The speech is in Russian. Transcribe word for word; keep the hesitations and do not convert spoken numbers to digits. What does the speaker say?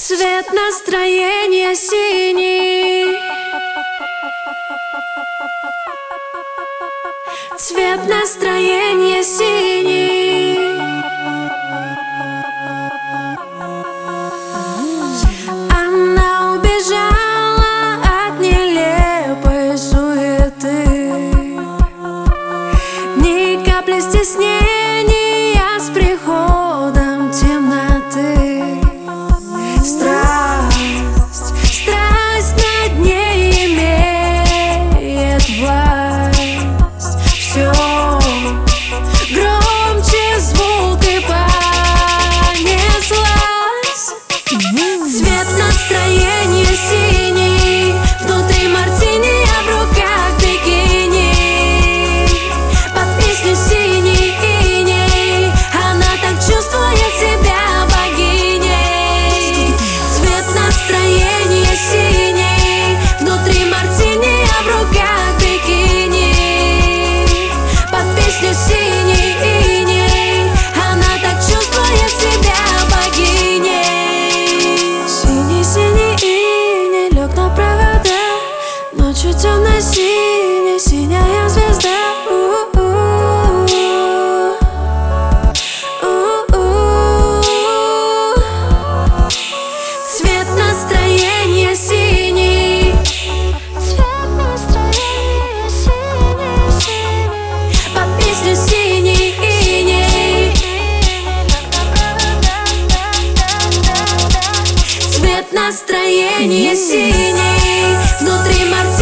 Цвет настроения синий. Цвет настроения синий. Она убежала от нелепой суеты, ни капли стеснения с приходом темноты. Страсть, страсть над ней имеет власть. Все громче звук и понеслась. Цвет настроения синий. Внутри мартини, а в руках бикини. Под песню синий иней она так чувствует себя богиней. Цвет настроения синий. Внутри мартини, а в руках бикини. Под песню синий иней она так чувствует себя богиней. Синий-синий иней лег на провода. Ночью темно-синяя, синяя звезда. Цвет настроения синий. Цвет настроения синий. Под песню синий иней. Цвет настроения синий. Внутри мартини.